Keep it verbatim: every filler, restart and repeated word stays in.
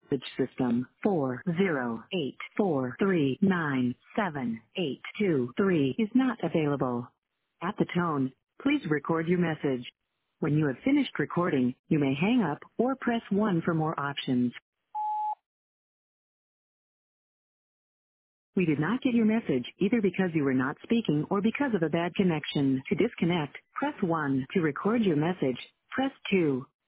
message system four zero eight four three nine seven eight two three is not available. At the tone, please record your message. When you have finished recording, you may hang up or press one for more options. We did not get your message either because you were not speaking or because of a bad connection. To disconnect, press one. To record your message, press two.